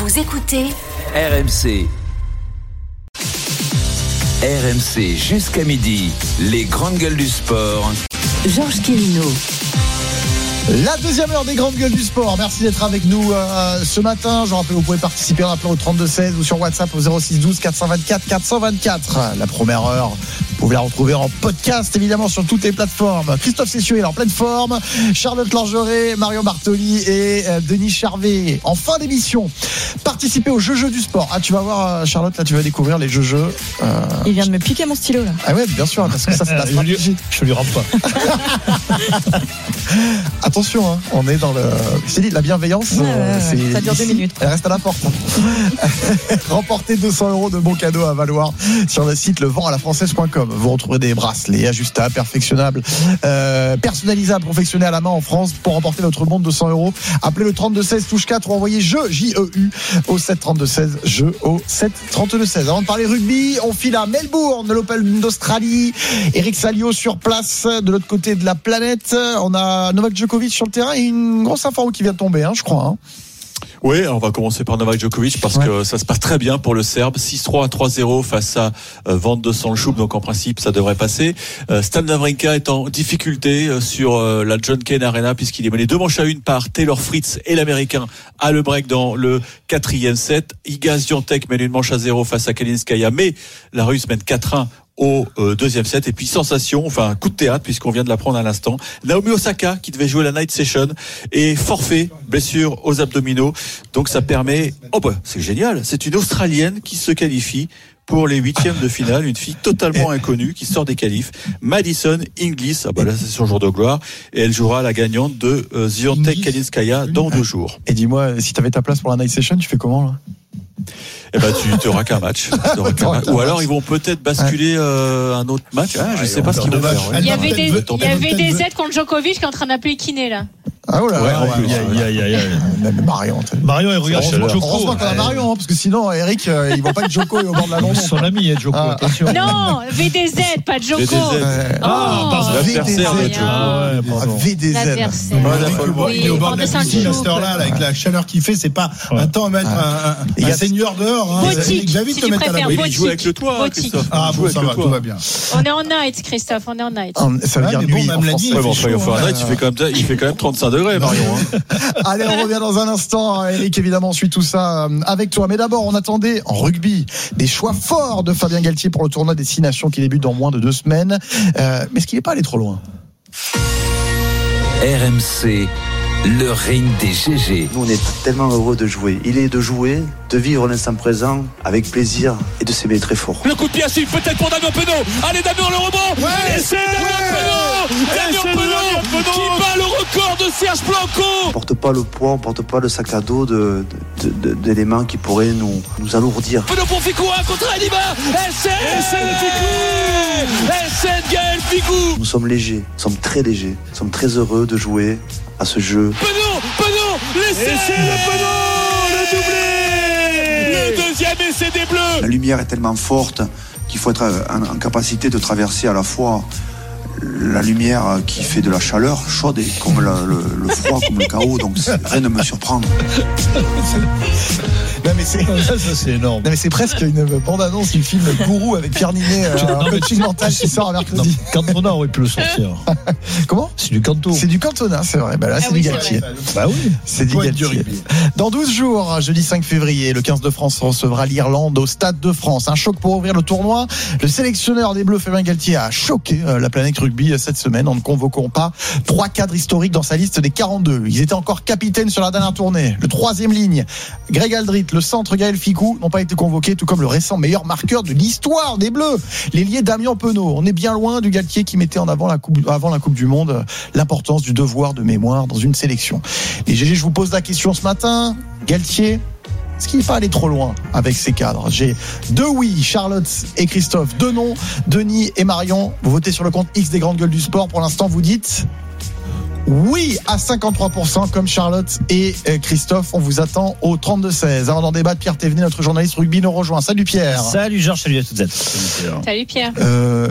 Vous écoutez RMC. RMC jusqu'à midi, les grandes gueules du sport. Georges Quérino. La deuxième heure des grandes gueules du sport. Merci d'être avec nous ce matin. Je rappelle, vous pouvez participer en appelant au 32-16 ou sur WhatsApp au 06-12 424 424. La première heure, vous pouvez la retrouver en podcast, évidemment, sur toutes les plateformes. Christophe Cessieux est en pleine forme. Charlotte Langeray, Marion Bartoli et Denis Charvet. En fin d'émission, participez au jeu du sport. Ah, tu vas voir, Charlotte, là, tu vas découvrir les jeux. Il vient de me piquer mon stylo, là. Ah ouais, bien sûr, parce que ça, c'est la stratégie. Je lui rends pas. Attention, hein, on est dans le. C'est dit, la bienveillance. Ça dure 2 minutes. Elle reste à la porte. Remportez 200 € de bons cadeaux à valoir sur le site levendalafrançaise.com. Vous retrouverez des bracelets ajustables, perfectionnables, personnalisables, confectionnés à la main en France. Pour remporter votre bon de 200 €, appelez le 32-16 touche 4 ou envoyez jeu J-E-U au 732-16, jeu au 732-16. Avant de parler rugby, on file à Melbourne, l'Open d'Australie. Eric Salio sur place de l'autre côté de la planète. On a Novak Djokovic sur le terrain et une grosse info qui vient de tomber, je crois. Oui, on va commencer par Novak Djokovic parce que ça se passe très bien pour le Serbe. 6-3 à 3-0 face à Van de Sandschoup, donc en principe ça devrait passer. Stan Wawrinka est en difficulté sur la John Cain Arena puisqu'il est mené 2-1 par Taylor Fritz et l'Américain à le break dans le 4e set. Iga Swiatek mène une manche à 0 face à Kalinskaya, mais la Russe mène 4-1 au deuxième set. Et puis sensation, enfin coup de théâtre puisqu'on vient de l'apprendre à l'instant, Naomi Osaka qui devait jouer la night session est forfait, blessure aux abdominaux, donc ça permet, c'est génial, c'est une Australienne qui se qualifie pour les 8e de finale, une fille totalement inconnue qui sort des qualifs, Madison Inglis. Là c'est son jour de gloire et elle jouera la gagnante de Swiatek Kalinskaya dans 2 jours. Et dis-moi, si tu avais ta place pour la night session, tu fais comment là? Eh ben tu auras qu'un match. Ou alors ils vont peut-être basculer un autre match. Je sais pas ce qu'ils vont faire. Il y avait des aides contre Djokovic qui est en train d'appeler kiné là. Ah oh là là, même Marion et regarde Joko. Heureusement qu'on a Marion, parce que sinon Eric il va pas être Joko au bord de la Londres. Son ami est Joko, attention. Non, VDZ, pas Joko. VDZ. Il est au bord de la piscine à cette heure-là, avec la chaleur qu'il fait, c'est pas un temps à mettre un seigneur dehors. Boutique, si tu préfères. Il joue avec le toit, Christophe. Ah bon, ça va, tout va bien. On est en night, Christophe, on est en night. Ça veut dire nuit en français. Il fait quand même 35 degrés, Marion. Allez, on revient dans un instant. Eric, évidemment, on suit tout ça avec toi. Mais d'abord, on attendait en rugby des choix forts de Fabien Galtier pour le tournoi des 6 nations qui débute dans moins de 2 semaines. Mais est-ce qu'il n'est pas allé trop loin? RMC, le ring des GG. Nous, on est tellement heureux de jouer. Il est de jouer, de vivre l'instant présent avec plaisir et de s'aimer très fort. Le coup de pied à suivre, peut-être pour Damien Penaud. Allez, Damien, le rebond. Et c'est Damien Penaud qui bat le record de Serge Blanco. On porte pas le poids, on porte pas le sac à dos d'éléments qui pourraient nous alourdir. Penaud pour Ficou, contre Aliba. SN Gaël Ficou. Nous sommes légers, nous sommes très légers, nous sommes très heureux de jouer à ce jeu. Penaud, l'essai, le doublé. Le deuxième essai des Bleus. La lumière est tellement forte qu'il faut être en capacité de traverser à la fois la lumière qui fait de la chaleur chaude et comme le froid, comme le chaos, donc rien ne me surprend. Non mais c'est énorme. Non mais c'est presque une bande-annonce du film Gourou avec Pierre Ninet, un coaching mental qui sort à mercredi. Cantona aurait pu le sortir. Comment? C'est du Canto. C'est du Cantona, c'est vrai. Là c'est du Galtier. Bah oui, c'est du Galtier. Dans 12 jours, jeudi 5 février, le 15 de France recevra l'Irlande au Stade de France. Un choc pour ouvrir le tournoi. Le sélectionneur des Bleus, Fabien Galtier, a choqué la planète rugby cette semaine en ne convoquant pas 3 cadres historiques dans sa liste des 42. Ils étaient encore capitaines sur la dernière tournée. Le 3e ligne, Greg Aldrit, le centre Gaël Ficou n'ont pas été convoqués, tout comme le récent meilleur marqueur de l'histoire des Bleus, l'ailier Damien Penaud. On est bien loin du Galtier qui mettait en avant avant la Coupe du Monde l'importance du devoir de mémoire dans une sélection. Et GG, je vous pose la question ce matin, Galtier, est-ce qu'il n'est pas allé trop loin avec ses cadres? J'ai 2 oui, Charlotte et Christophe, 2 non, Denis et Marion. Vous votez sur le compte X des grandes gueules du sport. Pour l'instant, vous dites oui à 53% comme Charlotte et Christophe. On vous attend au 32-16. Avant d'en débattre, Pierre Thévenet, notre journaliste rugby, nous rejoint. Salut Pierre. Salut Georges, salut à toutes et à tous. Salut Pierre.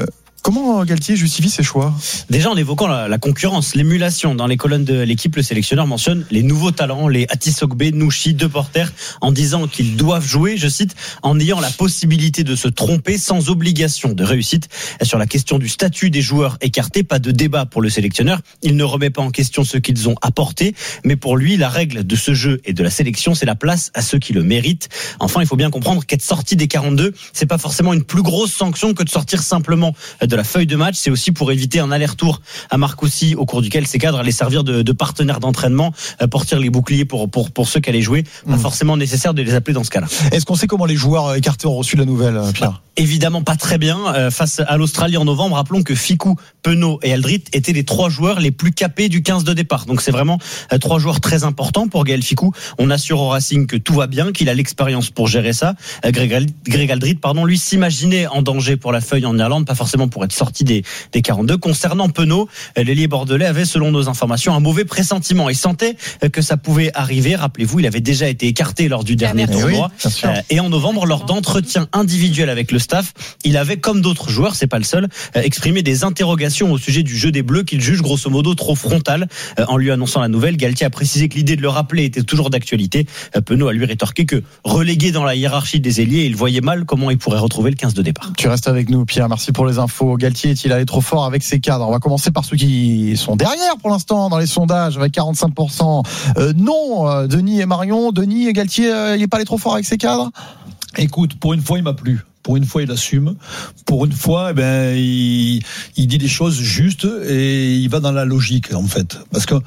Comment Galtier justifie ses choix? Déjà en évoquant la concurrence, l'émulation. Dans les colonnes de l'équipe, le sélectionneur mentionne les nouveaux talents, les Atisogbe, Nouchi, De Porter, en disant qu'ils doivent jouer, je cite, en ayant la possibilité de se tromper sans obligation de réussite. Sur la question du statut des joueurs écartés, pas de débat pour le sélectionneur. Il ne remet pas en question ce qu'ils ont apporté, mais pour lui, la règle de ce jeu et de la sélection, c'est la place à ceux qui le méritent. Enfin, il faut bien comprendre qu'être sorti des 42, c'est pas forcément une plus grosse sanction que de sortir simplement de la feuille de match. C'est aussi pour éviter un aller-retour à Marcoussis, au cours duquel ces cadres allaient servir de partenaires d'entraînement pour tirer les boucliers pour ceux qui allaient jouer. Pas forcément nécessaire de les appeler dans ce cas-là. Est-ce qu'on sait comment les joueurs écartés ont reçu la nouvelle, Pierre? Évidemment pas très bien. Face à l'Australie en novembre, rappelons que Fickou, Penaud et Aldrit étaient les 3 joueurs les plus capés du 15 de départ. Donc c'est vraiment 3 joueurs très importants pour Gaël Fickou. On assure au Racing que tout va bien, qu'il a l'expérience pour gérer ça. Greg Aldrit, lui s'imaginait en danger pour la feuille en Irlande, pas forcément pour être sorti des 42. Concernant Penaud, l'ailier bordelais avait, selon nos informations, un mauvais pressentiment et sentait que ça pouvait arriver. Rappelez-vous, il avait déjà été écarté lors du dernier tournoi. Et en novembre, lors d'entretiens individuels avec le staff, il avait, comme d'autres joueurs, c'est pas le seul, exprimé des interrogations au sujet du jeu des Bleus qu'il juge grosso modo trop frontal. En lui annonçant la nouvelle, Galtier a précisé que l'idée de le rappeler était toujours d'actualité. Penaud a lui rétorqué que, relégué dans la hiérarchie des ailiers, il voyait mal comment il pourrait retrouver le 15 de départ. Tu restes avec nous, Pierre, merci pour les infos. Galtier est-il allé trop fort avec ses cadres? On va commencer par ceux qui sont derrière pour l'instant dans les sondages avec 45%. Non, Denis et Marion. Denis et Galtier, il n'est pas allé trop fort avec ses cadres? Écoute, pour une fois, il m'a plu. Pour une fois, il assume. Pour une fois, il dit des choses justes et il va dans la logique, en fait. Parce que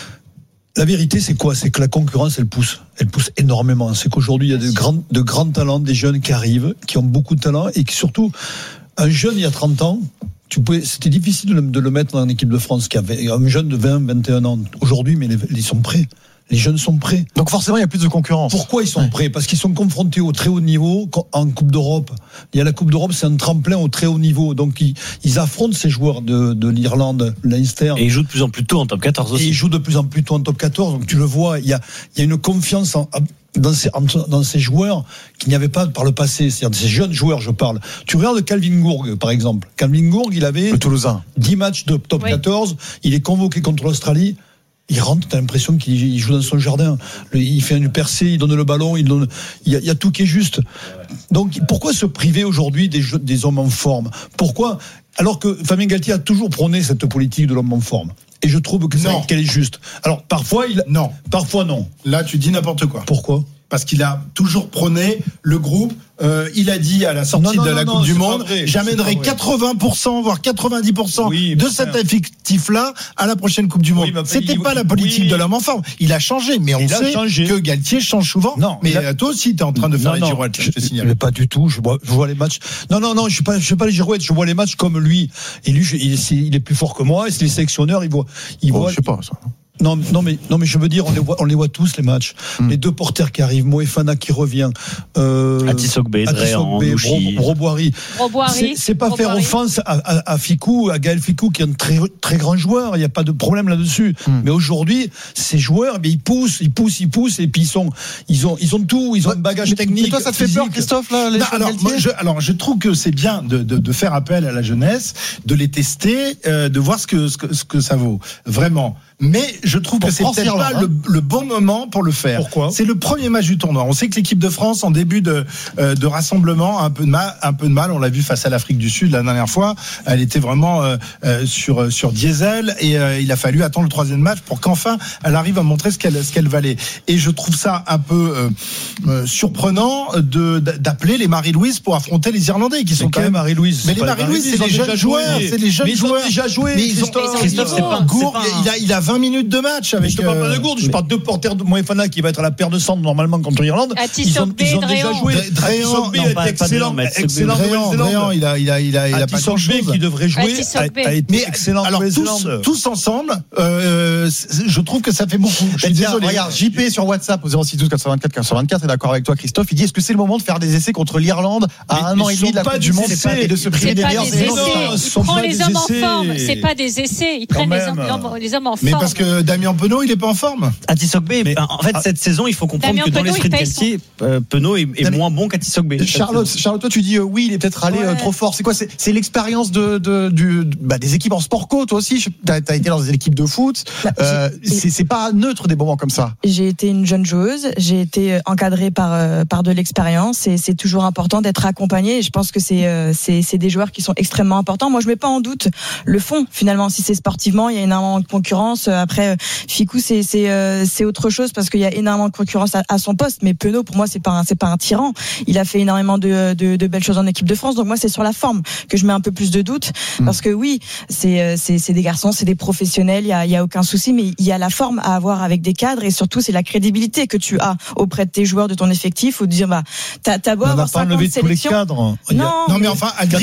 la vérité, c'est quoi? C'est que la concurrence, elle pousse énormément. C'est qu'aujourd'hui, il y a de grands talents, des jeunes qui arrivent, qui ont beaucoup de talent et qui surtout, un jeune il y a 30 ans, c'était difficile de le mettre dans l'équipe de France, qui avait un jeune de 20, 21 ans. Aujourd'hui, mais ils sont prêts. Les jeunes sont prêts. Donc forcément, il y a plus de concurrence. Pourquoi ils sont prêts? Parce qu'ils sont confrontés au très haut niveau en Coupe d'Europe. Il y a la Coupe d'Europe, c'est un tremplin au très haut niveau. Donc ils affrontent ces joueurs de l'Irlande, Leinster. Et ils jouent de plus en plus tôt en top 14 aussi. Et ils jouent de plus en plus tôt en top 14. Donc tu le vois, il y a une confiance dans ces joueurs qu'il n'y avait pas par le passé. C'est-à-dire ces jeunes joueurs, je parle. Tu regardes Calvin Gourg, par exemple. Calvin Gourg, il avait le Toulousain. 10 matchs de top 14. Il est convoqué contre l'Australie. Il rentre, t'as l'impression qu'il joue dans son jardin. Il fait une percée, il donne le ballon, il y a tout qui est juste. Donc, pourquoi se priver aujourd'hui des hommes en forme? Pourquoi? Alors que Fabien Galtier a toujours prôné cette politique de l'homme en forme. Et je trouve qu'elle est juste. Alors, parfois, non. Parfois, non. Là, tu dis n'importe quoi. Pourquoi? Parce qu'il a toujours prôné le groupe. Il a dit à la sortie de la Coupe du Monde, j'amènerai 80%, voire 90% de cet effectif-là à la prochaine Coupe du Monde. C'était pas la politique de l'homme en forme. Il a changé, mais on sait que Galtier change souvent. Non, mais toi aussi, t'es en train de faire les girouettes, je te signale. Mais pas du tout. Je vois les matchs. Non, je fais pas les girouettes. Je vois les matchs comme lui. Et lui, il est plus fort que moi. Et c'est les sélectionneurs, ils voient. Je sais pas ça. Non, mais je veux dire, on les voit tous les matchs. Les deux porteurs qui arrivent, Moefana qui revient, Atisogbe, Roboiry. C'est pas faire offense à Fickou, à Gaël Fickou, qui est un très très grand joueur. Il n'y a pas de problème là-dessus. Mais aujourd'hui, ces joueurs, ils poussent, et puis ils ont tout, ils ont un bagage technique. Et toi, ça te fait peur, Christophe, là, alors, je trouve que c'est bien de faire appel à la jeunesse, de les tester, de voir ce que ça vaut. Vraiment. Mais je trouve que c'est peut-être pas le bon moment pour le faire. Pourquoi? C'est le premier match du tournoi. On sait que l'équipe de France, en début de rassemblement, a un peu de mal. On l'a vu face à l'Afrique du Sud la dernière fois. Elle était vraiment sur diesel et il a fallu attendre le 3e match pour qu'enfin elle arrive à montrer ce qu'elle valait. Et je trouve ça un peu surprenant d'appeler les Marie-Louise pour affronter les Irlandais qui sont quand même Marie-Louise. Mais les Marie-Louise, c'est les jeunes joueurs. C'est les jeunes joueurs. Ils ont déjà joué. Christophe, c'est pas Gourg. Il a 20 minutes de match avec. Je te parle pas de Gourde, je parle de porteurs de Moefana qui va être à la paire de centre normalement contre l'Irlande. Ils ont déjà joué. Dréan est excellent. Dréan, il a pas grand chose. Qui devrait jouer a été excellent. Alors tous ensemble, je trouve que ça fait beaucoup. Je suis désolé. Regarde, JP sur WhatsApp au 0612 424 424 est d'accord avec toi, Christophe. Il dit est-ce que c'est le moment de faire des essais contre l'Irlande à 1 an et demi de la Coupe du Monde et de se priver des meilleurs essais? Il prend les hommes en forme. C'est pas des essais. Ils prennent les hommes en forme. forme. parce que Damien Penaud, il est pas en forme. Atisogbe, en fait, cette saison, il faut comprendre Damien que dans Penaud, l'esprit de il paye Galtier, Penaud est moins bon qu'Atisogbe. Charlotte, toi tu dis oui, il est peut-être allé trop fort. C'est quoi? C'est l'expérience des équipes en sport co. Toi aussi, t'as été dans des équipes de foot. C'est pas neutre des moments comme ça. J'ai été une jeune joueuse, j'ai été encadrée par de l'expérience et c'est toujours important d'être accompagnée. Et je pense que c'est des joueurs qui sont extrêmement importants. Moi, je mets pas en doute le fond. Finalement, si c'est sportivement, il y a énormément de concurrence. Après, Fickou, c'est autre chose parce qu'il y a énormément de concurrence à son poste. Mais Penaud, pour moi, c'est pas un tyran. Il a fait énormément de belles choses en équipe de France. Donc moi, c'est sur la forme que je mets un peu plus de doute parce que oui, c'est des garçons, c'est des professionnels. Il y a aucun souci, mais il y a la forme à avoir avec des cadres et surtout c'est la crédibilité que tu as auprès de tes joueurs, de ton effectif, ou de dire t'as beau avoir 50 sélections. Non, mais enfin, Aldrit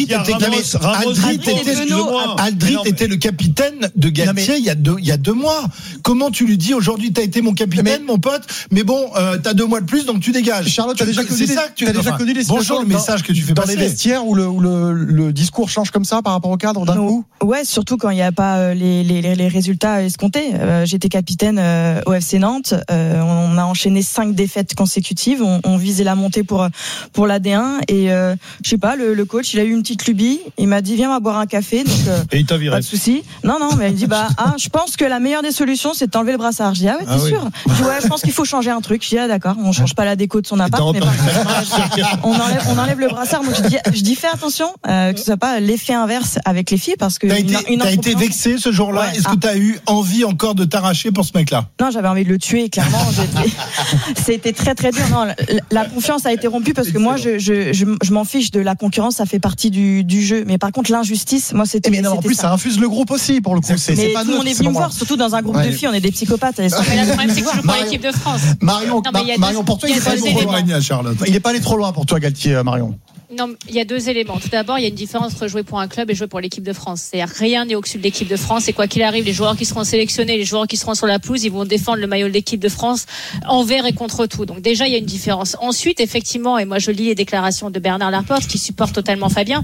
était le capitaine de Galtier il y a 2 mois. Comment tu lui dis aujourd'hui t'as été mon capitaine, mon pote, mais bon, t'as 2 mois de plus, donc tu dégages. Charlotte, t'as déjà connu les situations. Bonjour, le message que tu fais passer. Dans les vestiaires où le discours change comme ça par rapport au cadre d'un coup. Ouais, surtout quand il n'y a pas les résultats escomptés. J'étais capitaine au FC Nantes. On a enchaîné 5 défaites consécutives. On visait la montée pour la D1 et je sais pas, le coach, il a eu une petite lubie. Il m'a dit viens, on va boire un café. Donc, et il t'a viré. Pas de souci. Non, mais il dit je pense que la meilleure des solutions c'est d'enlever le brassard. Je dis t'es sûr? Il dit je pense qu'il faut changer un truc. Je dis d'accord, on change pas la déco de son appart, mais on enlève le brassard. Donc je dis fais attention que ce soit pas l'effet inverse avec les filles parce que t'as été vexé ce jour-là. Ouais. Est-ce que t'as eu envie encore de t'arracher pour ce mec-là? Non, j'avais envie de le tuer clairement. C'était très très dur. Non, la confiance a été rompue parce que moi je m'en fiche de la concurrence, ça fait partie du jeu. Mais par contre l'injustice, moi c'était. Mais non, en plus ça infuse le groupe aussi pour le coup. C'est pas neutre. On est venu me voir, surtout dans un groupe de filles, on est des psychopathes. Mais le problème c'est que je joue pour l'équipe de France. Marion, pour toi, il est pas allé trop loin pour toi, Galtier, Marion. Non, il y a 2 éléments. Tout d'abord, il y a une différence entre jouer pour un club et jouer pour l'équipe de France. C'est-à-dire rien n'est au-dessus de l'équipe de France. Et quoi qu'il arrive, les joueurs qui seront sélectionnés, les joueurs qui seront sur la pelouse, ils vont défendre le maillot de l'équipe de France envers et contre tout. Donc déjà, il y a une différence. Ensuite, effectivement, et moi je lis les déclarations de Bernard Laporte qui supporte totalement Fabien.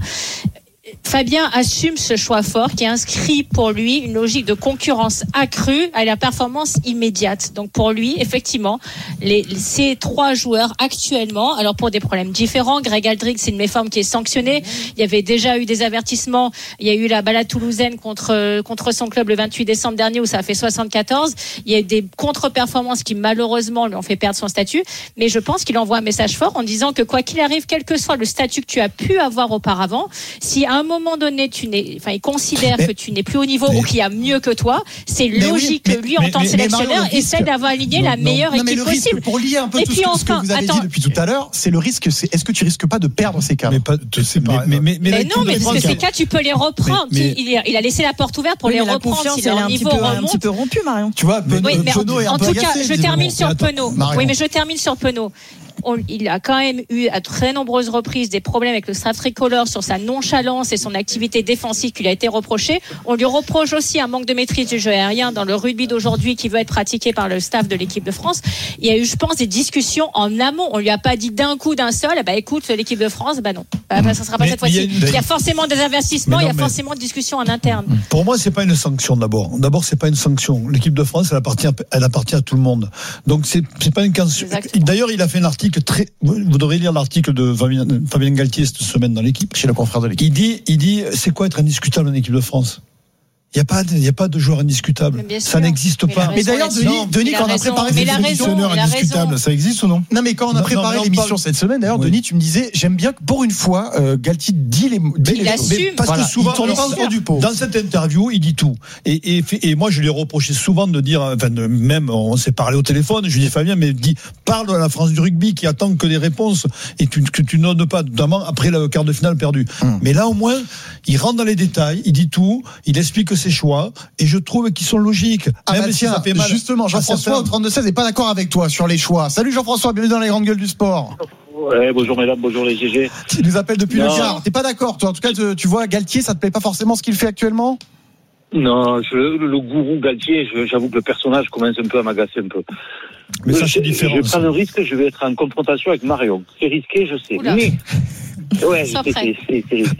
Fabien assume ce choix fort qui inscrit pour lui une logique de concurrence accrue à la performance immédiate. Donc pour lui, effectivement, ces 3 joueurs actuellement, alors pour des problèmes différents, Greg Aldrit, c'est une méforme qui est sanctionnée. Il y avait déjà eu des avertissements. Il y a eu la balade toulousaine contre son club le 28 décembre dernier où ça a fait 74. Il y a eu des contre-performances qui malheureusement lui ont fait perdre son statut. Mais je pense qu'il envoie un message fort en disant que quoi qu'il arrive, quel que soit le statut que tu as pu avoir auparavant, si à un moment donné il considère que tu n'es plus au niveau ou qu'il y a mieux que toi, c'est logique que lui en tant que sélectionneur essaie d'avoir aligné la meilleure équipe possible. Pour lier un peu tout ce que vous avez dit depuis tout à l'heure, c'est le risque, est-ce que tu risques pas de perdre ces cadres? Mais non, mais parce que ces cas tu peux les reprendre. Il a laissé la porte ouverte pour les reprendre si leur niveau remonte. Un petit peu rompu, Marion. Tu vois, Penaud est un peu agacé. En tout cas, je termine sur Penaud. Oui, mais je termine sur Penaud. Il a quand même eu à très nombreuses reprises des problèmes avec le staff tricolore sur sa nonchalance et son activité défensive qui lui a été reprochée. On lui reproche aussi un manque de maîtrise du jeu aérien dans le rugby d'aujourd'hui qui veut être pratiqué par le staff de l'équipe de France. Il y a eu, je pense, des discussions en amont. On lui a pas dit d'un coup, d'un seul, écoute, l'équipe de France, non. Ça sera pas cette fois-ci. Il y a forcément des investissements, il y a forcément des discussions en interne. Pour moi, c'est pas une sanction d'abord. D'abord, c'est pas une sanction. L'équipe de France, elle appartient à tout le monde. Donc, c'est pas une sanction. D'ailleurs, il a fait un article vous devrez lire l'article de Fabien Galtier cette semaine dans l'équipe. Chez le confrère de l'équipe. Il dit, c'est quoi être indiscutable en équipe de France? Il n'y a pas de joueur indiscutable. Ça n'existe pas. Mais d'ailleurs, Denis, quand on a préparé l'émission, indiscutable, ça existe ou non? Non, mais quand on a préparé l'émission cette semaine, d'ailleurs, Denis, tu me disais, j'aime bien que pour une fois, Galtier dit les mots. Il assume. Parce que souvent, dans cette interview, il dit tout. Et moi, je lui ai reproché souvent de dire, même, on s'est parlé au téléphone, je lui ai dit, Fabien, mais parle de la France du rugby qui attend que des réponses et que tu n'oses pas, notamment après le quart de finale perdu. Mais là, au moins, il rentre dans les détails, il dit tout, il explique ses choix, et je trouve qu'ils sont logiques. Même si ça fait mal. Justement, Jean-François au 32-16 n'est pas d'accord avec toi sur les choix. Salut Jean-François, bienvenue dans les grandes gueules du sport. Ouais, bonjour mesdames, bonjour les GG. Tu nous appelles depuis le Gard. T'es pas d'accord, toi? En tout cas, tu vois, Galtier, ça te plaît pas forcément ce qu'il fait actuellement? Non, le gourou Galtier, j'avoue que le personnage commence un peu à m'agacer un peu. Mais ça, c'est différent. Je prends le risque, je vais être en confrontation avec Marion. C'est risqué, je sais. Oula. Mais, ouais, c'est risqué.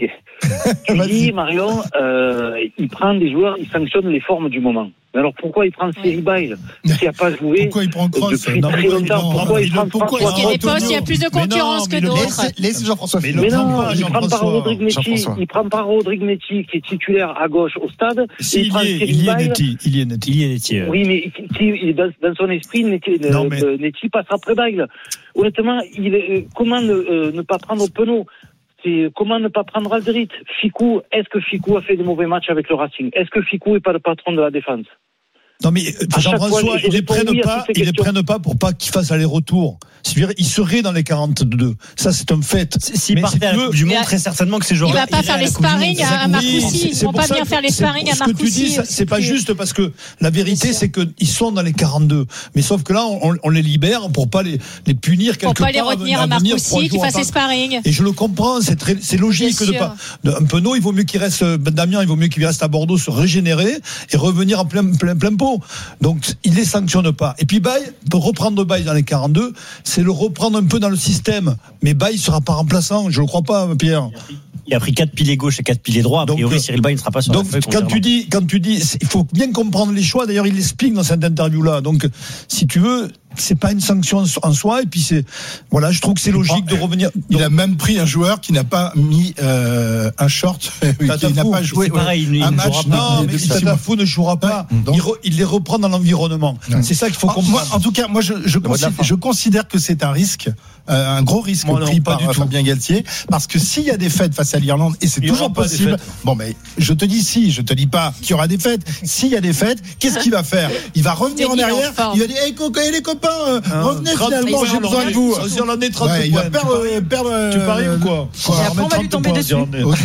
Tu dis, Marion, il prend des joueurs, il sanctionne les formes du moment. Mais alors pourquoi il prend Cyril Baille qui n'a pas joué Pourquoi il prend Kroos depuis très longtemps? Pourquoi il prend Parce qu'il y a des postes, il y a plus de concurrence que d'autres. Laissez Jean-François Mais finir. non, il prend pas Rodrigue Netti. Il prend pas Rodrigue Netti qui est titulaire à gauche au stade. Il y est Netti. Oui, mais dans son esprit, Netti passe après Baille. Honnêtement, comment ne pas prendre Penaud? Comment ne pas prendre Aldrit? Ficou, est-ce que Ficou a fait de mauvais matchs avec le Racing? Est-ce que Ficou n'est pas le patron de la défense? Non mais Jean-François, ils les prennent pas pour pas qu'ils fassent aller-retour. C'est-à-dire, ils seraient dans les 42. Ça, c'est un fait. S'ils partaient à la Coupe du Monde, très certainement que ces joueurs-là. Il va pas faire les sparring à Marcoussis. Ils vont pas venir faire les sparring à Marcoussis. Ce que tu dis, c'est pas juste parce que la vérité, c'est qu'ils sont dans les 42. Mais sauf que là, on les libère pour pas les punir quelque part. Pour pas les retenir à Marcoussis, qu'ils fassent les sparring. Et je le comprends, c'est logique de pas. Un Penaud, il vaut mieux qu'il reste, Damien, il vaut mieux qu'il reste à Bordeaux se régénérer et revenir en plein pot. Donc, il les sanctionne pas. Et puis, Baye, pour reprendre Baye dans les 42, c'est le reprendre un peu dans le système. Mais Baye sera pas remplaçant, je le crois pas, Pierre. Il a pris 4 piliers gauche et 4 piliers droit. A priori, Cyril Baye ne sera pas sur la feuille. Donc, quand tu dis, il faut bien comprendre les choix. D'ailleurs, il l'explique dans cette interview-là. Donc, si tu veux, c'est pas une sanction en soi. Et puis, voilà, je trouve que c'est logique de revenir. Il a même pris un joueur qui n'a pas mis un short, qui n'a pas joué un match. Non, mais Tatafou ne jouera pas. Il les reprend dans l'environnement. C'est ça qu'il faut comprendre. En tout cas, moi, je considère que c'est un risque, un gros risque pris par Fabien Galtier, parce que s'il y a des fêtes face à l'Irlande, et c'est toujours possible. Bon, mais je te dis je te dis pas qu'il y aura des fêtes. S'il y a des fêtes, qu'est-ce qu'il va faire? Il va revenir en arrière. Il va dire, les copains, revenez finalement, j'ai besoin de vous. Il va perdre. Tu paries ou quoi? Et après, on va lui tomber dessus.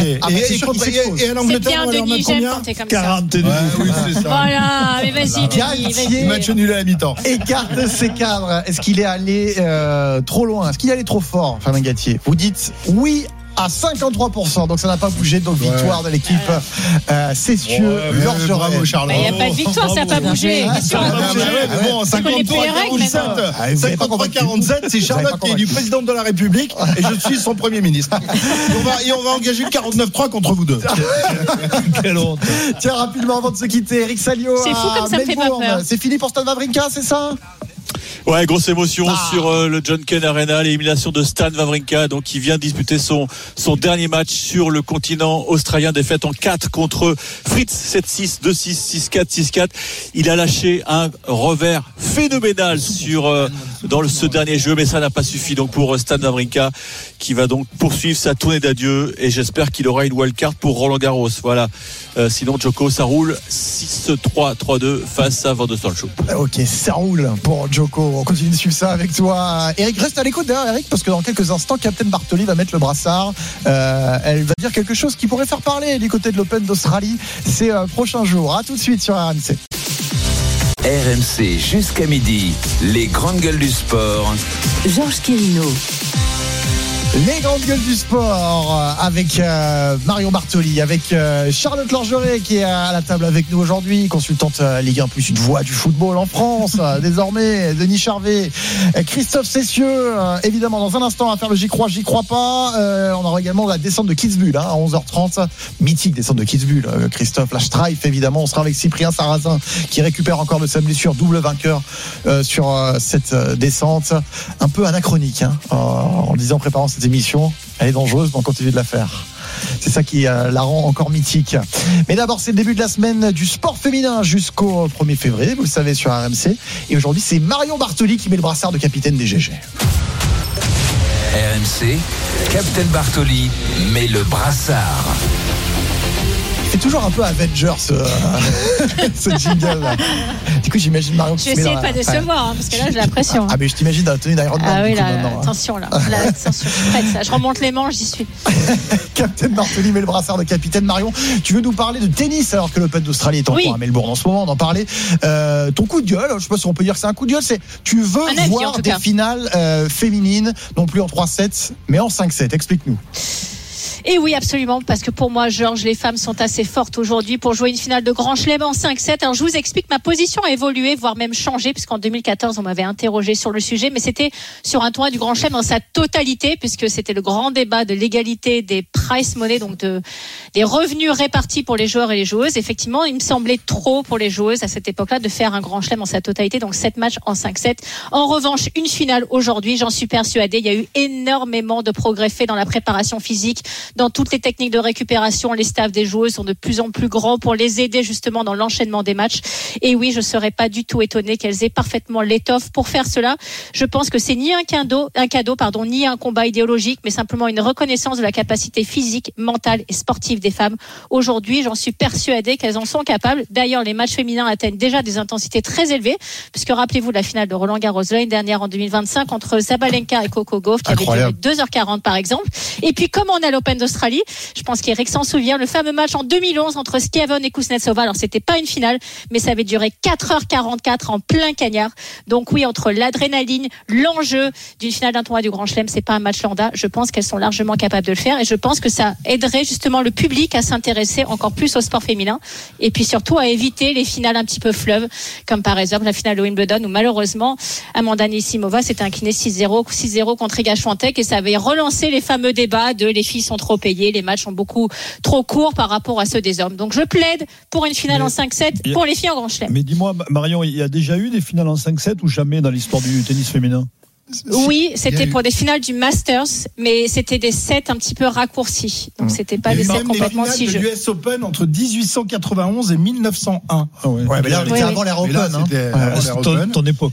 Et à l'Angleterre, on va leur mettre combien? 40. Oui, c'est ça. Voilà, mais vas-y. Match nul à la mi-temps. Écarte ses cadres. Est-ce qu'il est allé trop loin? Est-ce qu'il est allé trop fort, Fabien Galtier? Vous dites oui à 53%, donc ça n'a pas bougé. Donc victoire de l'équipe Cessieux, bravo Charles. Il n'y a pas de victoire, ça n'a pas bougé. Bon, 53-47, c'est Charlotte qui est du président de la République et je suis son Premier ministre. Et on va engager le 49-3 contre vous deux. Quelle honte. Tiens, rapidement avant de se quitter, Eric Salio. C'est fou comme ça me fait pas peur. C'est fini pour Stan Wawrinka, c'est ça? Ouais, grosse émotion sur le John Ken Arena, l'élimination de Stan Wawrinka, donc qui vient disputer son dernier match sur le continent australien, défaite en 4 contre Fritz, 7-6, 2-6, 6-4, 6-4. Il a lâché un revers phénoménal dans ce dernier jeu, mais ça n'a pas suffi donc pour Stan Wawrinka, qui va donc poursuivre sa tournée d'adieu, et j'espère qu'il aura une wildcard pour Roland Garros. Voilà. Sinon, Djoko, ça roule 6-3, 3-2 face à Van de Sande. Ok, ça roule pour Djoko. On continue de suivre ça avec toi. Eric, reste à l'écoute d'ailleurs, Eric, parce que dans quelques instants, Captain Bartoli va mettre le brassard. Elle va dire quelque chose qui pourrait faire parler du côté de l'Open d'Australie ces prochains jours. À tout de suite sur RMC. RMC jusqu'à midi, les grandes gueules du sport. Georges Quirino. Les grandes gueules du sport avec Marion Bartoli, avec Charlotte Lorgeret qui est à la table avec nous aujourd'hui, consultante Ligue 1+, une voix du football en France désormais, Denis Charvet, Christophe Cessieux, évidemment dans un instant on va faire le j'y crois pas. On aura également la descente de Kitzbühel à 11h30, mythique descente de Kitzbühel, Christophe, la Streif évidemment. On sera avec Cyprien Sarrazin qui récupère encore de sa blessure, double vainqueur sur cette descente un peu anachronique en disant préparant cette émission, elle est dangereuse, mais on continue de la faire. C'est ça qui la rend encore mythique. Mais d'abord, c'est le début de la semaine du sport féminin jusqu'au 1er février, vous le savez, sur RMC. Et aujourd'hui, c'est Marion Bartoli qui met le brassard de capitaine des GG. RMC, Captain Bartoli met le brassard. C'est toujours un peu Avengers ce jingle là. Du coup j'imagine Marion qui je vais essayer de pas décevoir parce que là j'ai la pression. Ah mais je t'imagine dans la tenue d'Iron Man. Ah oui là, attention là, attention, je suis prête, ça. Je remonte les manches, j'y suis. Captain Bartoli met le brassard de capitaine. Marion, tu veux nous parler de tennis alors que l'Open d'Australie est en cours à Melbourne en ce moment, on en parlait. Ton coup de gueule, je sais pas si on peut dire que c'est un coup de gueule, c'est tu veux voir des finales féminines non plus en 3-7 mais en 5-7, explique-nous. Et oui, absolument, parce que pour moi, Georges, les femmes sont assez fortes aujourd'hui pour jouer une finale de Grand Chelem en 5-7. Alors je vous explique, ma position a évolué, voire même changé, puisqu'en 2014 on m'avait interrogé sur le sujet, mais c'était sur un tournoi du Grand Chelem dans sa totalité, puisque c'était le grand débat de l'égalité des prize money, donc des revenus répartis pour les joueurs et les joueuses. Effectivement, il me semblait trop pour les joueuses à cette époque-là de faire un Grand Chelem en sa totalité, donc 7 matchs en 5-7. En revanche, une finale aujourd'hui, j'en suis persuadée, il y a eu énormément de progrès faits dans la préparation physique, dans toutes les techniques de récupération. Les staffs des joueuses sont de plus en plus grands pour les aider justement dans l'enchaînement des matchs. Et oui, je serais pas du tout étonnée qu'elles aient parfaitement l'étoffe pour faire cela. Je pense que c'est ni un cadeau, ni un combat idéologique, mais simplement une reconnaissance de la capacité physique, mentale et sportive des femmes. Aujourd'hui, j'en suis persuadée qu'elles en sont capables. D'ailleurs, les matchs féminins atteignent déjà des intensités très élevées, puisque rappelez-vous la finale de Roland-Garros l'année dernière en 2025 entre Sabalenka et Coco Gauff, qui avait duré 2h40 par exemple. Et puis, comme on est à l'Open d'Australie, je pense qu'Eric s'en souvient, le fameux match en 2011 entre Schiavone et Kuznetsova. Alors, c'était pas une finale, mais ça avait duré 4h44 en plein cagnard. Donc oui, entre l'adrénaline, l'enjeu d'une finale d'un tournoi du Grand Chelem, c'est pas un match lambda. Je pense qu'elles sont largement capables de le faire, et je pense que ça aiderait justement le public à s'intéresser encore plus au sport féminin, et puis surtout à éviter les finales un petit peu fleuves, comme par exemple la finale de Wimbledon où malheureusement Amanda Anisimova s'était inclinée 6-0 contre Iga Swiatek, et ça avait relancé les fameux débats de les filles sont trop payées, les matchs sont beaucoup trop courts par rapport à ceux des hommes. Donc je plaide pour une finale en 5-7 pour les filles en Grand Chelem. Mais dis-moi Marion, il y a déjà eu des finales en 5-7 ou jamais dans l'histoire du tennis féminin? Oui, c'était pour des finales du Masters, mais c'était des sets un petit peu raccourcis. Donc c'était pas des sets complètement si jeux. Il y a eu même des finales de l'US Open entre 1891 et 1901. Ah ouais, mais là on était avant l'ère Open. C'est ton époque.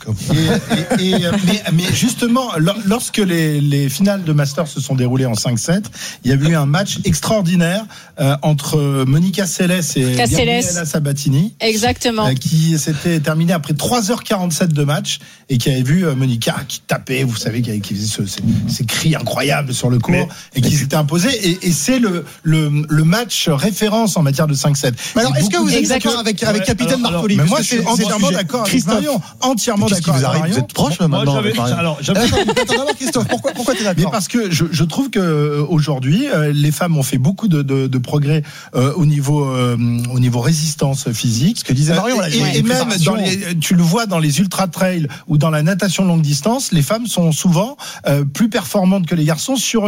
Mais justement, lorsque les finales de Masters se sont déroulées en 5-7, il y a eu un match extraordinaire entre Monica Seles et Gabriela Sabatini. Exactement. Qui s'était terminé après 3h47 de match, et qui avait vu Monica qui tapait, vous savez, qui faisait ces cris incroyables sur le court, et qui s'était imposé, et c'est le match référence en matière de 5-7. Mais alors, est-ce que vous êtes d'accord avec Capitaine Marcoli? Mais moi, je suis entièrement d'accord avec Marion. Entièrement d'accord avec Marion. Vous êtes proche maintenant. Attends, Christophe, pourquoi t'es d'accord? Mais parce que je trouve que aujourd'hui, les femmes ont fait beaucoup de progrès au niveau résistance physique. Ce que disait Marion, et même tu le vois dans les ultra trail ou dans la natation longue distance, les femmes sont souvent plus performantes que les garçons sur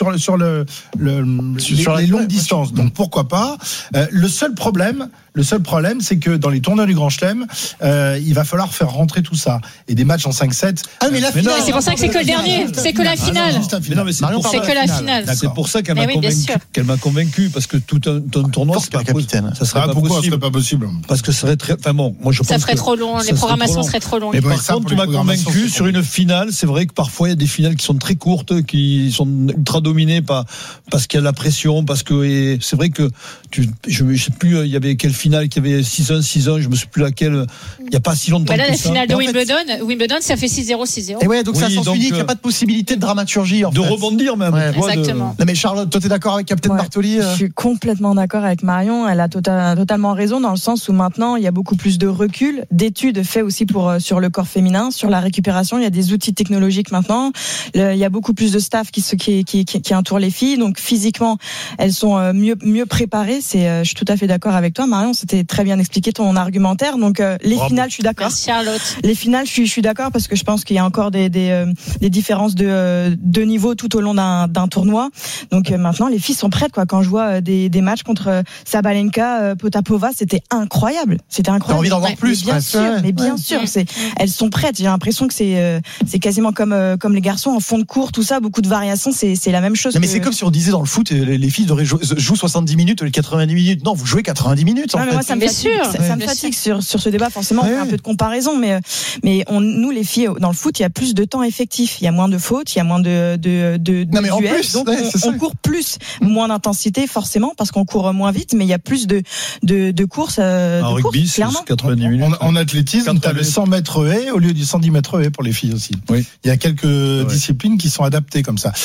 les longues distances. Donc pourquoi pas. Le seul problème, c'est que dans les tournois du Grand Chelem, il va falloir faire rentrer tout ça. Et des matchs en 5-7. Ah, mais la finale. C'est pour ça que c'est que le dernier. C'est que la finale. C'est que la finale. C'est pour ça qu'elle m'a convaincu, parce que tout un tournoi, c'est pas capitaine. Ça serait pourquoi ce serait pas possible? Parce que ça serait très. Enfin bon, moi je pense ça ferait trop long. Les programmations seraient trop longues. Mais par contre, tu m'as convaincu sur une finale. C'est vrai que parfois il y a des finales qui sont très courtes, qui sont ultra dominées parce qu'il y a la pression, parce que c'est vrai que je sais plus, il y avait quelle finale qui avait 6-1, je me souviens plus laquelle, il n'y a pas si longtemps. Là, la finale de Wimbledon, ça fait 6-0. Et ouais, donc ça s'ensuit qu'il n'y a pas de possibilité de dramaturgie, de rebondir même. Ouais, exactement. Non mais Charlotte, toi t'es d'accord avec Capitaine Bartoli? Je suis complètement d'accord avec Marion. Elle a totalement raison, dans le sens où maintenant il y a beaucoup plus de recul, d'études faites aussi sur le corps féminin, sur la récupération. Il y a des outils technologiques maintenant. Il y a beaucoup plus de staff qui entoure les filles. Donc physiquement, elles sont mieux préparées. Je suis tout à fait d'accord avec toi, Marion. C'était très bien expliqué ton argumentaire. Donc les finales, je suis d'accord. Merci Charlotte. Les finales, je suis d'accord, parce que je pense qu'il y a encore des différences de niveau tout au long d'un tournoi. Donc maintenant, les filles sont prêtes, quoi. Quand je vois des matchs contre Sabalenka, Potapova, c'était incroyable. T'as envie d'en voir plus, bien sûr. Mais bien sûr, elles sont prêtes. J'ai l'impression que c'est quasiment comme les garçons en fond de cours, tout ça, beaucoup de variations. C'est la même chose. Non, mais c'est comme si on disait dans le foot, les filles jouent 70 minutes, les 90 minutes. Non, vous jouez 90 minutes. En fait. Moi, ça me fatigue sur ce débat. Forcément, on fait un peu de comparaison, mais nous, les filles, dans le foot, il y a plus de temps effectif, il y a moins de fautes, il y a moins de duels, donc on court plus, moins d'intensité forcément, parce qu'on court moins vite, mais il y a plus de courses. En rugby, c'est 90 minutes. En athlétisme, tu as le 100 mètres haies au lieu du 110 mètres haies pour les filles aussi. Oui. Il y a quelques disciplines qui sont adaptées comme ça.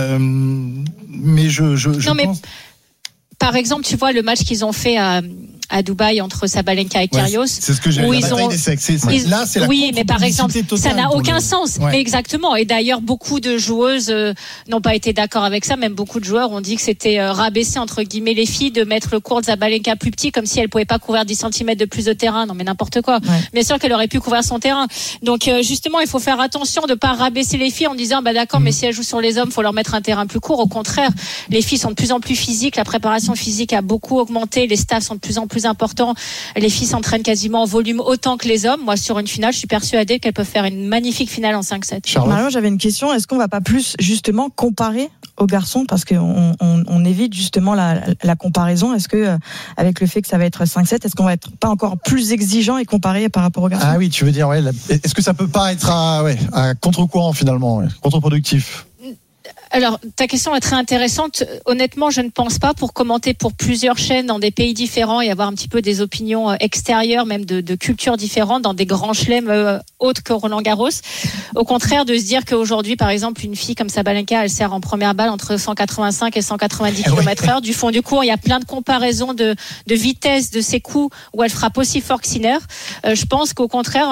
Mais je pense. Par exemple, tu vois le match qu'ils ont fait à à Dubaï entre Sabalenka et Kyrgios. C'est ce que j'ai. Ils ont. Là, c'est la oui, mais par exemple, ça n'a aucun le... sens. Mais exactement. Et d'ailleurs, beaucoup de joueuses n'ont pas été d'accord avec ça. Même beaucoup de joueurs ont dit que c'était rabaisser entre guillemets les filles de mettre le court de Sabalenka plus petit, comme si elle pouvait pas couvrir 10 cm de plus de terrain. Non, mais n'importe quoi. Bien sûr qu'elle aurait pu couvrir son terrain. Donc justement, il faut faire attention de pas rabaisser les filles en disant bah d'accord, mais si elles jouent sur les hommes, faut leur mettre un terrain plus court. Au contraire, les filles sont de plus en plus physiques. La préparation physique a beaucoup augmenté. Les staffs sont de plus en plus importants. Les filles s'entraînent quasiment en volume autant que les hommes. Moi, sur une finale, je suis persuadée qu'elles peuvent faire une magnifique finale en 5-7. Marion, j'avais une question. Est-ce qu'on va pas plus justement comparer aux garçons parce qu'on évite justement la comparaison. Est-ce que avec le fait que ça va être 5-7, est-ce qu'on va être pas encore plus exigeant et comparé par rapport aux garçons? Ah oui, tu veux dire est-ce que ça peut pas être à contre-courant finalement, contre-productif? Alors, ta question est très intéressante. Honnêtement, je ne pense pas, pour commenter pour plusieurs chaînes dans des pays différents et avoir un petit peu des opinions extérieures, même de cultures différentes, dans des grands chelems autres que Roland-Garros. Au contraire, de se dire qu'aujourd'hui, par exemple, une fille comme Sabalenka, elle sert en première balle entre 185 et 190 km/h. Du fond du court, il y a plein de comparaisons de vitesse de ses coups où elle frappe aussi fort que Sinner. Je pense qu'au contraire,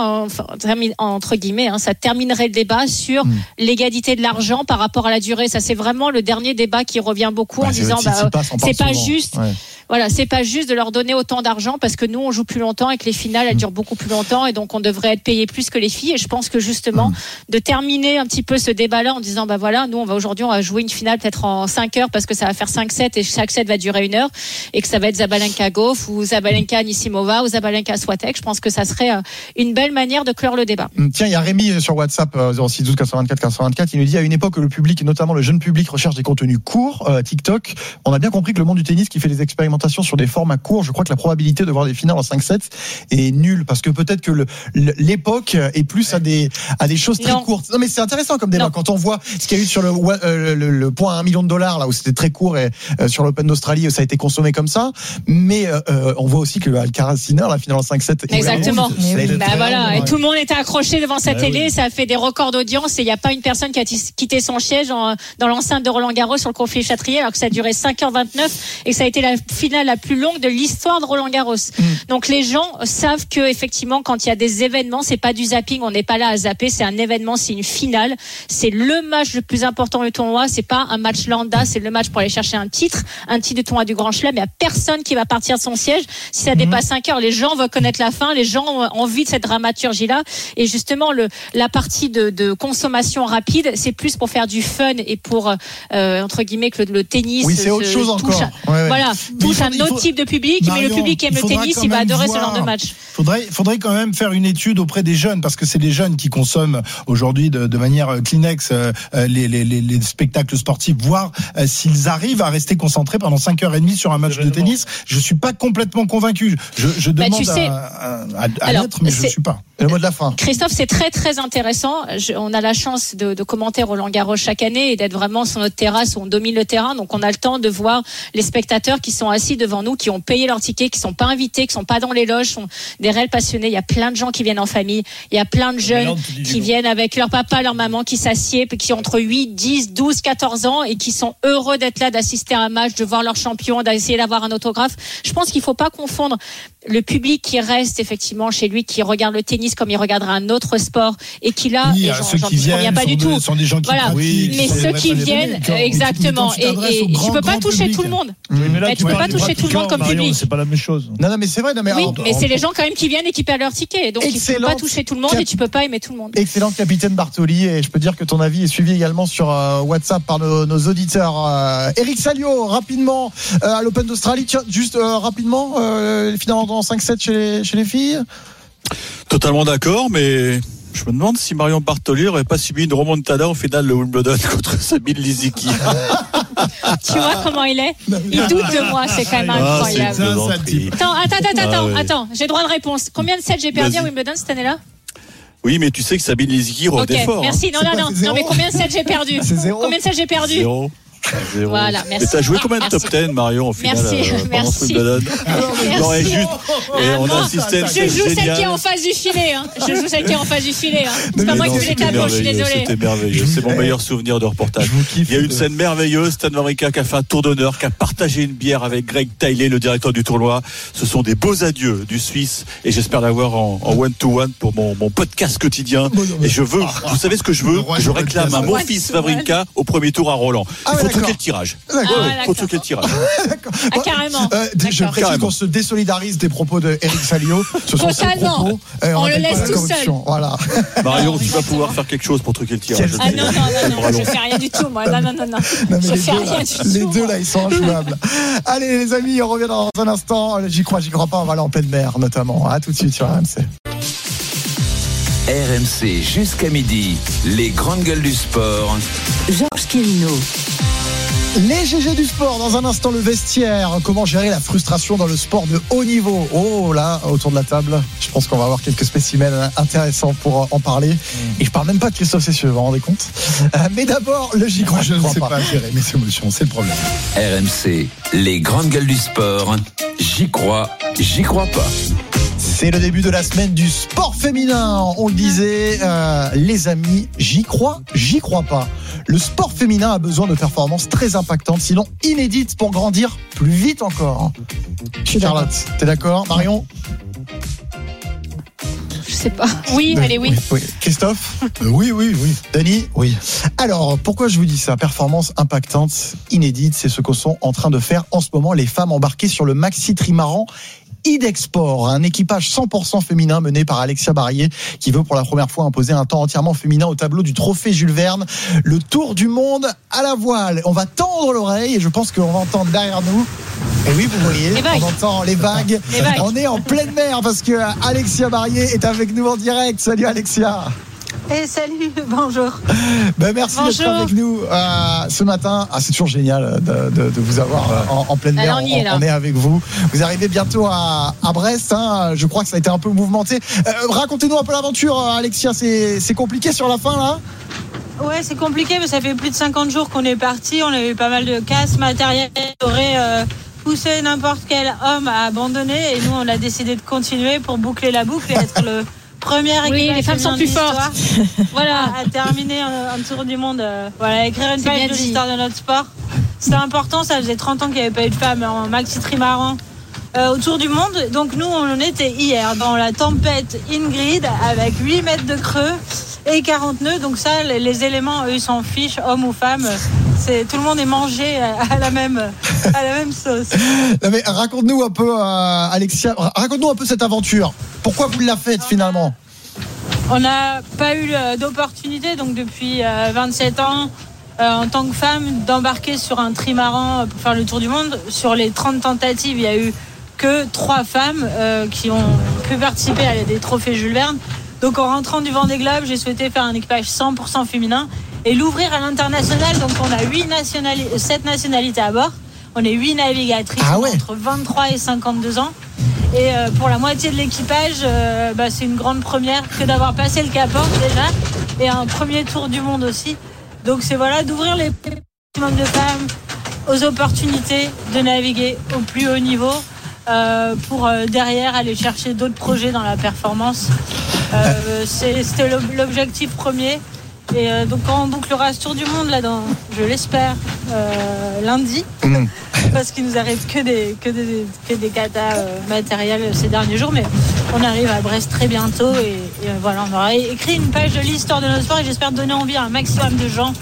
entre guillemets, ça terminerait le débat sur l'égalité de l'argent par rapport à la durée. Ça, c'est vraiment le dernier débat qui revient beaucoup en disant c'est pas juste. Voilà, c'est pas juste de leur donner autant d'argent parce que nous on joue plus longtemps et que les finales elles durent beaucoup plus longtemps et donc on devrait être payé plus que les filles. Et je pense que justement de terminer un petit peu ce débat-là en disant nous on va jouer une finale peut-être en 5 heures parce que ça va faire 5-7 et chaque set va durer 1 heure et que ça va être Zabalenka Gauff ou Zabalenka Anisimova ou Zabalenka Swiatek. Je pense que ça serait une belle manière de clore le débat. Tiens, il y a Rémi sur WhatsApp 06 12 84 84. Il nous dit à une époque le public, notamment le jeune public, recherche des contenus courts, TikTok. On a bien compris que le monde du tennis qui fait des expérimentations sur des formats courts, je crois que la probabilité de voir des finales en 5-7 est nulle parce que peut-être que l'époque est plus à des choses très courtes. Non, mais c'est intéressant comme débat quand on voit ce qu'il y a eu sur le point à $1 million là où c'était très court et sur l'Open d'Australie ça a été consommé comme ça. Mais on voit aussi que Alcaraz-Sinner la finale en 5-7. Exactement. Voilà. Et tout le monde était accroché devant sa télé. Ça a fait des records d'audience et il n'y a pas une personne qui a quitté son siège dans l'enceinte de Roland-Garros sur le conflit Châtrier alors que ça a duré 5h29 et que ça a été la finale la plus longue de l'histoire de Roland-Garros. Donc les gens savent que effectivement quand il y a des événements, c'est pas du zapping, on n'est pas là à zapper, c'est un événement, c'est une finale, c'est le match le plus important du tournoi, c'est pas un match lambda, c'est le match pour aller chercher un titre du tournoi du Grand Chelem. Il y a personne qui va partir de son siège si ça dépasse 5 heures. Les gens veulent connaître la fin, les gens ont envie de cette dramaturgie là et justement la partie de consommation rapide, c'est plus pour faire du fun et pour entre guillemets que le tennis c'est autre chose encore. Touche un autre type de public, mais le public qui aime le tennis, il va adorer ce genre de match. Faudrait quand même faire une étude auprès des jeunes, parce que c'est les jeunes qui consomment aujourd'hui de manière Kleenex les spectacles sportifs, voir s'ils arrivent à rester concentrés pendant 5h30 sur un match de tennis. Je suis pas complètement convaincu. Je demande à l'être, mais je suis pas. Le mot de la fin. Christophe, c'est très très intéressant. On a la chance de commenter Roland-Garros chaque année et d'être vraiment sur notre terrasse où on domine le terrain. Donc on a le temps de voir les spectateurs qui sont assis devant nous, qui ont payé leur ticket, qui sont pas invités, qui sont pas dans les loges, sont des réels passionnés. Il y a plein de gens qui viennent en famille. Il y a plein de jeunes qui viennent avec leur papa, leur maman, qui s'assiedent, qui ont entre 8, 10, 12, 14 ans et qui sont heureux d'être là, d'assister à un match, de voir leur champion, d'essayer d'avoir un autographe. Je pense qu'il faut pas confondre le public qui reste effectivement chez lui, qui regarde le tennis comme il regarderait un autre sport et qui là, ceux qui viennent pas du tout. Sont des gens qui mais ceux qui viennent, exactement. Et tu peux pas toucher tout le monde. Mais tu peux pas toucher tout le monde comme public. C'est pas la même chose. Non, mais c'est vrai. Mais c'est les gens quand même qui viennent et qui perdent leur ticket. Donc il faut pas toucher tout le monde et tu peux pas aimer tout le monde. Excellent capitaine Bartoli, et je peux dire que ton avis est suivi également sur WhatsApp par nos auditeurs. Eric Salio, rapidement à l'Open d'Australie. Tiens, juste rapidement, les finales en 5-7 chez les filles. Totalement d'accord, mais je me demande si Marion Bartoli n'aurait pas subi une remontada au final de Wimbledon contre Sabine Lisicki. Tu vois comment il est? Il doute de moi, c'est quand même incroyable. Attends, j'ai droit de réponse. Combien de sets j'ai perdu à Wimbledon cette année-là? Oui, mais tu sais que Sabine Lisicki revenait fort. Merci. Non, mais combien de sets j'ai perdu? C'est 0. Combien de sets j'ai perdu? 0. Voilà, merci. Mais t'as joué combien de top 10, Marion, au final, pendant ce Wimbledon? Non, et juste, et on a assisté à Je joue celle qui est en face du filet. Je joue celle qui est en face du filet. C'est pas moi qui fais les tableaux, je suis désolé. C'était merveilleux. C'est mon meilleur souvenir de reportage. Il y a une scène merveilleuse. Stan Wawrinka qui a fait un tour d'honneur, qui a partagé une bière avec Greg Taylor, le directeur du tournoi. Ce sont des beaux adieux du Suisse et j'espère l'avoir en one-to-one pour mon podcast quotidien. Et je veux, vous savez ce que je veux? Je réclame à mon fils Wawrinka au premier tour à Roland. Il faut truquer le tirage. Il faut truquer le tirage. Carrément. Je précise qu'on se désolidarise des propos de Eric Salio. Ce sont ses propos. On le laisse tout seul. Voilà. Marion, tu vas pouvoir faire quelque chose pour truquer le tirage. Non, je fais rien du tout, moi. Non. Je fais rien du tout. Les deux, là, ils sont injouables. Allez, les amis, on revient dans un instant. J'y crois pas. On va aller en pleine mer, notamment. À tout de suite sur RMC. RMC jusqu'à midi, les grandes gueules du sport. Georges Quirino. Les GG du sport, dans un instant le vestiaire. Comment gérer la frustration dans le sport de haut niveau? Oh là, autour de la table, je pense qu'on va avoir quelques spécimens intéressants pour en parler. Et je parle même pas de Christophe Cessieux, vous vous rendez compte? Mais d'abord, le j'y crois. Je ne sais pas gérer mes émotions, c'est le problème. RMC, les grandes gueules du sport. J'y crois pas. C'est le début de la semaine du sport féminin. On le disait, les amis, j'y crois pas. Le sport féminin a besoin de performances très impactantes, sinon inédites pour grandir plus vite encore. Charlotte, t'es d'accord? Marion? Je sais pas. Oui, allez, oui. Christophe? Oui. Denis? Oui. Alors, pourquoi je vous dis ça? Performance impactante, inédite, c'est ce que sont en train de faire en ce moment les femmes embarquées sur le maxi trimaran Idexport, un équipage 100% féminin mené par Alexia Barrier qui veut pour la première fois imposer un temps entièrement féminin au tableau du trophée Jules Verne, le tour du monde à la voile. On va tendre l'oreille et je pense qu'on va entendre derrière nous, et oui vous voyez, on entend les vagues. On est en pleine mer parce que Alexia Barrier est avec nous en direct. Salut Alexia. Et salut, bonjour. Merci d'être avec nous ce matin. C'est toujours génial de vous avoir en pleine mer. On est avec vous. Vous arrivez bientôt à Brest. Je crois que ça a été un peu mouvementé. Racontez-nous un peu l'aventure, Alexia. C'est compliqué sur la fin, là? Ouais, c'est compliqué, mais ça fait plus de 50 jours qu'on est parti. On a eu pas mal de casse matériel. On aurait poussé n'importe quel homme à abandonner. Et nous, on a décidé de continuer pour boucler la boucle et être le première équipe. Oui, les femmes sont plus fortes. Voilà, à terminer un tour du monde. Écrire une page de l'histoire de notre sport. C'était important, ça faisait 30 ans qu'il n'y avait pas eu de femmes en maxi trimaran au tour du monde. Donc nous, on en était hier dans la tempête Ingrid avec 8 mètres de creux et 40 nœuds. Donc ça, les éléments, eux, ils s'en fichent, hommes ou femmes. Tout le monde est mangé à la même sauce. Non mais raconte-nous un peu, Alexia, raconte-nous un peu cette aventure. Pourquoi vous l'avez faite finalement? On n'a pas eu d'opportunité, donc depuis 27 ans, en tant que femme, d'embarquer sur un trimaran pour faire le tour du monde. Sur les 30 tentatives, il n'y a eu que 3 femmes qui ont pu participer à des trophées Jules Verne. Donc en rentrant du Vendée Globe, j'ai souhaité faire un équipage 100% féminin et l'ouvrir à l'international. Donc on a 7 nationalités à bord. On est 8 navigatrices entre 23 et 52 ans. Et pour la moitié de l'équipage, c'est une grande première que d'avoir passé le Cap Horn déjà et un premier tour du monde aussi. Donc c'est d'ouvrir les maximum de femmes aux opportunités de naviguer au plus haut niveau pour derrière aller chercher d'autres projets dans la performance. C'était l'objectif premier. Et donc quand on bouclera ce tour du monde là je l'espère lundi, parce qu'il nous arrive que des catas matériels ces derniers jours, mais on arrive à Brest très bientôt et on aura écrit une page de l'histoire de notre sport et j'espère donner envie à un maximum de gens,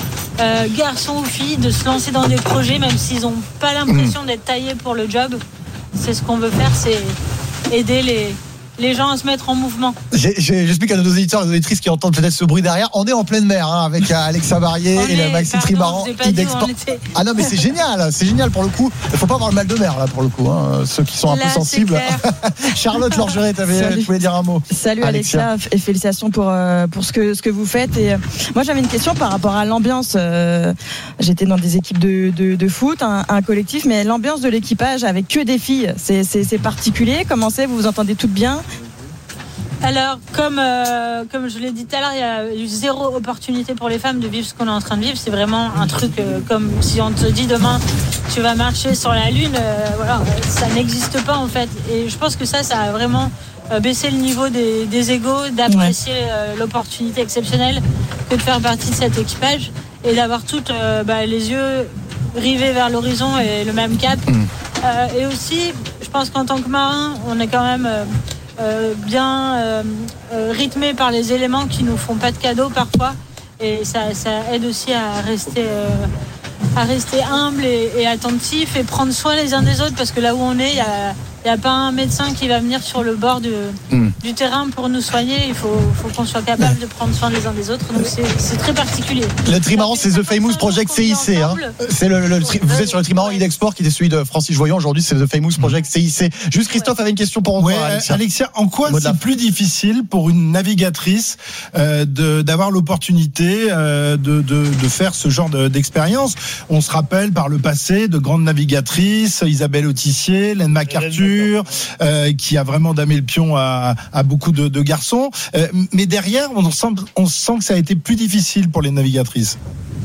garçons ou filles, de se lancer dans des projets même s'ils n'ont pas l'impression d'être taillés pour le job. C'est ce qu'on veut faire, c'est aider les gens à se mettre en mouvement. J'explique à nos auditeurs et nos auditrices qui entendent peut-être ce bruit derrière. On est en pleine mer avec Alexia Barrier et le maxi trimaran Idexport. Ah non mais c'est génial pour le coup. Il faut pas avoir le mal de mer là pour le coup. Ceux qui sont un peu sensibles. Charlotte Lorgeret, tu voulais dire un mot. Salut Alexia et félicitations pour ce que vous faites. Et moi j'avais une question par rapport à l'ambiance. J'étais dans des équipes de foot, un collectif, mais l'ambiance de l'équipage avec que des filles, c'est particulier. Comment c'est? Vous vous entendez toutes bien? Alors, comme je l'ai dit tout à l'heure, il y a eu 0 opportunité pour les femmes de vivre ce qu'on est en train de vivre. C'est vraiment un truc comme si on te dit demain tu vas marcher sur la lune, voilà, ça n'existe pas en fait. Et je pense que ça a vraiment baissé le niveau des égos, d'apprécier l'opportunité exceptionnelle que de faire partie de cet équipage et d'avoir toutes les yeux rivés vers l'horizon et le même cap. Et aussi, je pense qu'en tant que marin, on est quand même bien rythmé par les éléments qui nous font pas de cadeaux parfois, et ça aide aussi à rester humble et attentif et prendre soin les uns des autres, parce que là où on est, il n'y a pas un médecin qui va venir sur le bord du terrain pour nous soigner. Il faut qu'on soit capable de prendre soin les uns des autres. Donc c'est très particulier. Le trimaran, c'est The Famous Project CIC. Hein. C'est vous êtes sur le trimaran Idexport qui était celui de Francis Joyon. Aujourd'hui, c'est The Famous Project CIC. Juste Christophe avait une question pour toi. Alexia, en quoi c'est plus difficile pour une navigatrice d'avoir l'opportunité de faire ce genre d'expérience? On se rappelle par le passé de grandes navigatrices, Isabelle Autissier, Laine MacArthur, qui a vraiment damé le pion à beaucoup de garçons. Mais derrière, on sent que ça a été plus difficile pour les navigatrices.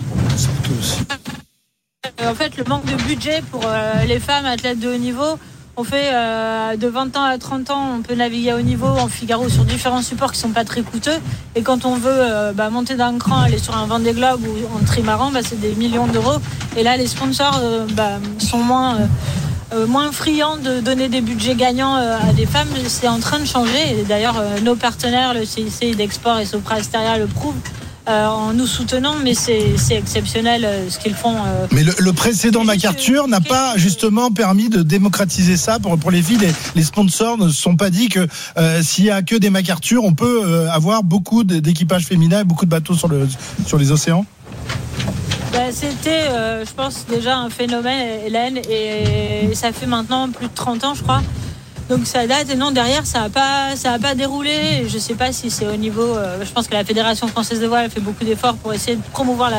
En fait, le manque de budget pour les femmes athlètes de haut niveau, on fait de 20 ans à 30 ans, on peut naviguer à haut niveau en Figaro sur différents supports qui sont pas très coûteux. Et quand on veut monter d'un cran, aller sur un Vendée Globe ou en trimaran, c'est des millions d'euros. Et là, les sponsors sont moins friands de donner des budgets gagnants à des femmes. C'est en train de changer. Et d'ailleurs, nos partenaires, le CIC, Idexport et Sopra Steria le prouvent en nous soutenant, mais c'est exceptionnel ce qu'ils font. Mais le précédent MacArthur n'a pas justement permis de démocratiser ça pour les filles. Les sponsors ne se sont pas dit que s'il y a que des MacArthur, on peut avoir beaucoup d'équipages féminins et beaucoup de bateaux sur les océans. C'était, je pense, déjà un phénomène, Hélène, et ça fait maintenant plus de 30 ans, je crois. Donc ça date, et non, derrière, ça a pas déroulé. Je sais pas si c'est au niveau... je pense que la Fédération française de voile fait beaucoup d'efforts pour essayer de promouvoir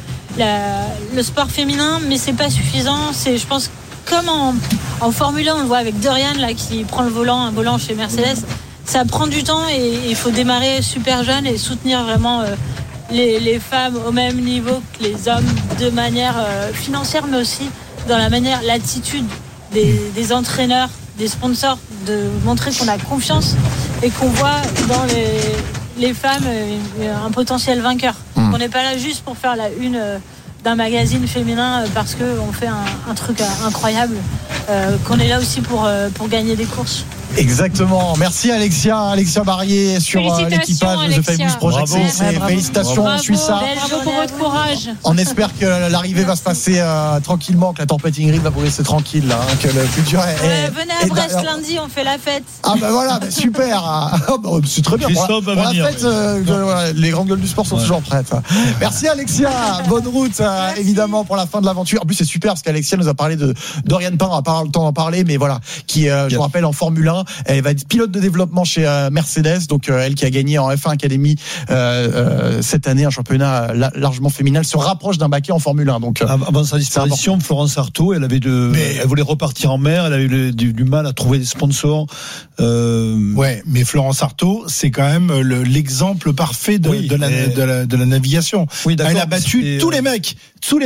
le sport féminin, mais c'est pas suffisant. Je pense, comme en Formule 1, on le voit avec Dorian, là, qui prend un volant chez Mercedes. Ça prend du temps, et il faut démarrer super jeune et soutenir vraiment... les femmes au même niveau que les hommes, de manière financière, mais aussi dans l'attitude des entraîneurs, des sponsors, de montrer qu'on a confiance et qu'on voit dans les femmes un potentiel vainqueur. On n'est pas là juste pour faire la une d'un magazine féminin parce qu'on fait un truc incroyable, qu'on est là aussi pour gagner des courses. Exactement. Merci Alexia Barrier sur l'équipage de The Famous Project. Félicitations, on suit ça. Bravo pour votre courage. On espère que l'arrivée va se passer tranquillement, que la tempête Ingrid va vous laisser tranquille, là, que le futur venez à Brest lundi, on fait la fête. Ah voilà, super. C'est très bien. Pour la fête, les grandes gueules du sport sont toujours prêtes. Merci Alexia. Bonne route, évidemment, pour la fin de l'aventure. En plus, c'est super parce qu'Alexia nous a parlé de Dorian Pain. On n'a pas le temps d'en parler, mais voilà, qui, je vous rappelle, en Formule 1. Elle va être pilote de développement chez Mercedes, donc elle qui a gagné en F1 Academy cette année un championnat largement féminin. Elle se rapproche d'un baquet en Formule 1. Donc avant sa disparition, Florence Artaud, elle voulait repartir en mer, elle avait eu du mal à trouver des sponsors. Ouais, mais Florence Artaud, c'est quand même l'exemple parfait de la navigation. Oui, elle a battu tous les mecs sur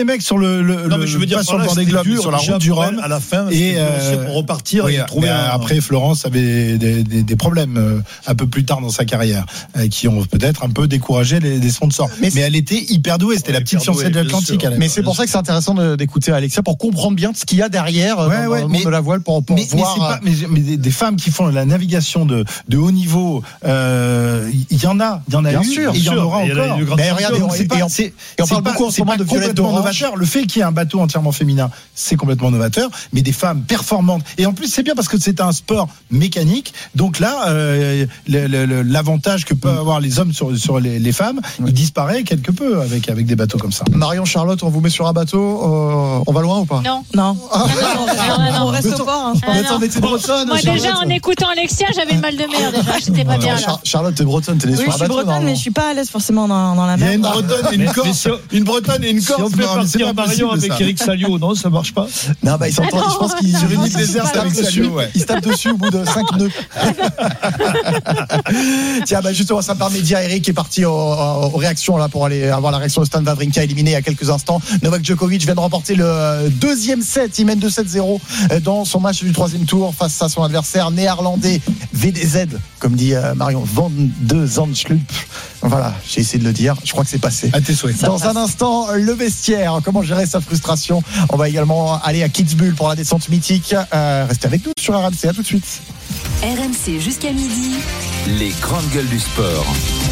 sur le Vendée Globe, sur la route du Rhum à la fin, et pour repartir. Oui, après Florence avait des problèmes un peu plus tard dans sa carrière qui ont peut-être un peu découragé les sponsors. Mais elle était hyper douée, c'était la petite fiancée de l'Atlantique. Mais c'est pour ça que c'est intéressant d'écouter Alexia pour comprendre bien ce qu'il y a derrière dans le monde de la voile pour voir. Mais des femmes qui font la navigation de haut niveau, il y en a bien eu, sûr, et il y en aura encore. Mais regardez, on parle beaucoup en ce moment de Violette d'Orange. Novateur. Le fait qu'il y ait un bateau entièrement féminin, c'est complètement novateur, mais des femmes performantes. Et en plus, c'est bien parce que c'est un sport mécanique. Donc là, l'avantage que peuvent avoir les hommes sur les femmes, il disparaît quelque peu avec des bateaux comme ça. Marion, Charlotte, on vous met sur un bateau, on va loin ou pas? Non. On reste au port. Moi déjà, en écoutant Alexia, j'avais le mal de mer déjà. J'étais pas bien là. Charlotte, t'es bretonne, t'es née sur Oui, je suis bretonne, mais je suis pas à l'aise forcément dans la Il y a mer. une bretonne et une corse. Une bretonne et une corse. Si on fait partir Marion avec Eric Salio, non, ça marche pas. Non, bah, ils s'entendent, je pense qu'ils Sur une île déserte avec Salio, ouais. Ils se tapent dessus au bout de 5 nœuds. Tiens, bah, justement, ça me permet de dire, Eric est parti aux réactions, là, pour aller avoir la réaction de Stan Wawrinka, éliminé il y a quelques instants. Novak Djokovic vient de remporter le deuxième set. Il mène 2-7-0 dans son match du troisième tour face à son adversaire néerlandais VDZ, comme dit Marion, Van de Zandschulp. Voilà, j'ai essayé de le dire. Je crois que c'est passé. À tes souhaits. Dans un instant, le vestiaire. Comment gérer sa frustration? On va également aller à Kitzbühel pour la descente mythique. Restez avec nous sur RMC. À tout de suite. RMC jusqu'à midi. Les grandes gueules du sport.